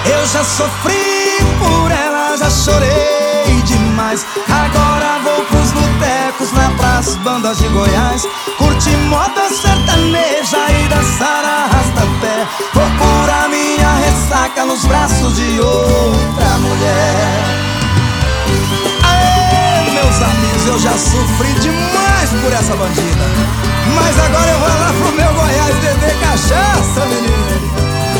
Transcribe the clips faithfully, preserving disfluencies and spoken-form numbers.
Eu já sofri por ela, já chorei demais. Agora vou pros botecos, na praça, bandas de Goiás. Curtir moda sertaneja e dançar arrasta-pé. Vou curar minha ressaca nos braços de outra mulher. Aê, meus amigos, eu já sofri demais por essa bandida, mas agora eu vou lá pro meu Goiás beber cachaça, menino.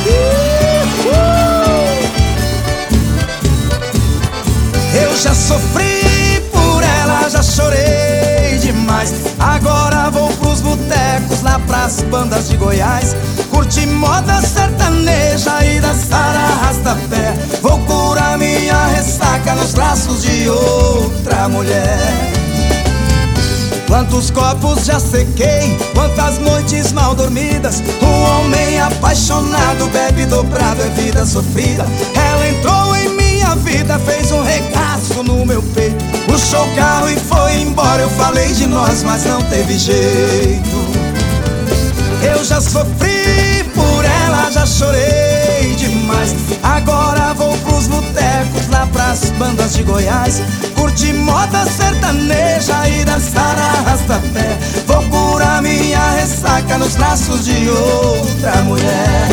Eu já sofri por ela, já chorei demais. Agora vou pros botecos, na praça, bandas de Goiás. Curtir moda sertaneja e dançar arrasta-pé. Vou curar minha ressaca nos braços de outra mulher. Quantos copos já sequei, quantas noites mal dormidas. Um homem apaixonado bebe dobrado, é vida sofrida. Ela entrou em minha vida, fez um regaço no meu peito. Puxou o carro e foi embora. Eu falei de nós, mas não teve jeito. Eu já sofri por ela, já chorei demais. Agora vou pros botecos, na praça, bandas de Goiás. Curtir moda sertaneja e dançar arrasta-pé. Vou curar minha ressaca nos braços de outra mulher.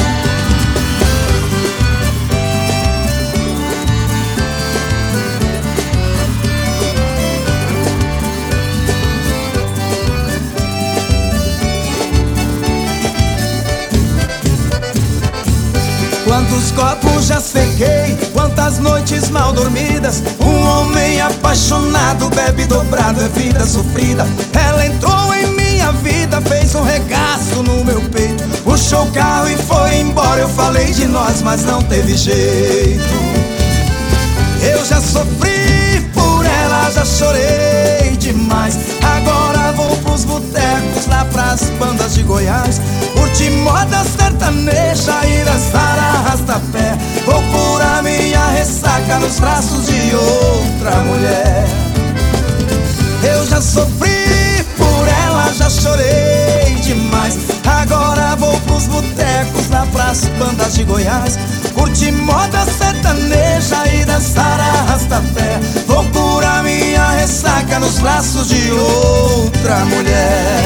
Quantos copos já sequei, quantas noites mal dormidas. Um homem apaixonado bebe dobrado, é vida sofrida. Ela entrou em minha vida, fez um regaço no meu peito. Puxou o carro e foi embora. Eu falei de nós, mas não teve jeito. Eu já sofri por ela, já chorei demais. Agora vou pros botecos, na praça, bandas de Goiás. Curtir moda sertaneja e dançar arrasta-pé. Vou curar minha ressaca nos braços de outra mulher. Eu já sofri por ela, já chorei demais. Agora vou pros botecos, na praça, bandas de Goiás. Curtir moda sertaneja e dançar arrasta-pé. Vou curar minha ressaca nos braços de outra mulher.